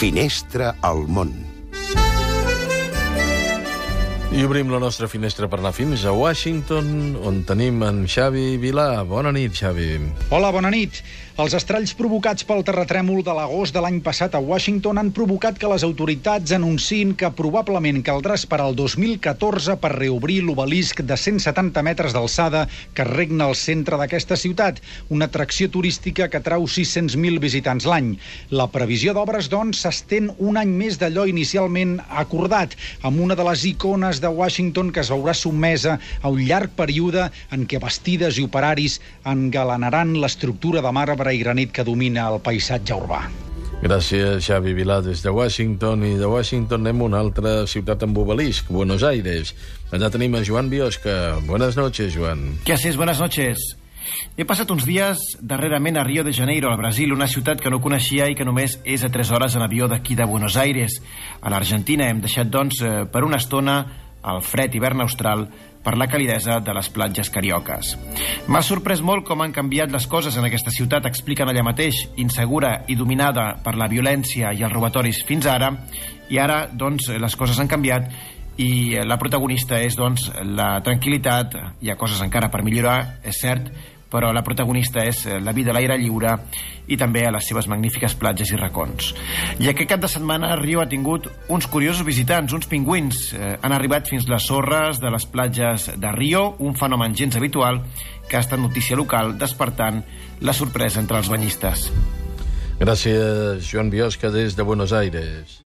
Finestra al món. I obrim la nostra finestra per anar fins a Washington, on tenim en Xavi Vilà. Bona nit, Xavi. Hola, bona nit. Els estralls provocats pel terratrèmol de l'agost de l'any passat a Washington han provocat que les autoritats anunciïn que probablement caldrà esperar el 2014 per reobrir l'obelisc de 170 metres d'alçada que regna al centre d'aquesta ciutat, una atracció turística que atrau 600.000 visitants l'any. La previsió d'obres, doncs, s'estén un any més d'allò inicialment acordat, amb una de les icones de Washington que es veurà sotmesa a un llarg període en què bastides i operaris engalanaran l'estructura de marbre i granit que domina el paisatge urbà. Gràcies, Xavi Vilà, des de Washington. I de Washington anem a una altra ciutat amb obelisc, Buenos Aires. Allà tenim a Joan Biosca. Buenas noches, Joan. ¿Qué haces? Buenas noches. He passat uns dies darrerament a Rio de Janeiro, al Brasil, una ciutat que no coneixia i que només és a 3 hores en avió d'aquí de Buenos Aires. A l'Argentina hem deixat, doncs, per una estona el fred hivern austral per la calidesa de les platges carioques. M'ha sorprès molt com han canviat les coses en aquesta ciutat, expliquen allà mateix, insegura i dominada per la violència i els robatoris fins ara, i ara, doncs, les coses han canviat i la protagonista és, doncs, la tranquil·litat. Hi ha coses encara per millorar, és cert, però la protagonista és la vida a l'aire lliure i també a les seves magnífiques platges i racons. I aquest cap de setmana Rio ha tingut uns curiosos visitants, uns pingüins. Han arribat fins les sorres de les platges de Rio, un fenomen gens habitual que ha estat notícia local, despertant la sorpresa entre els banyistes. Gràcies, Joan Biosca, des de Buenos Aires.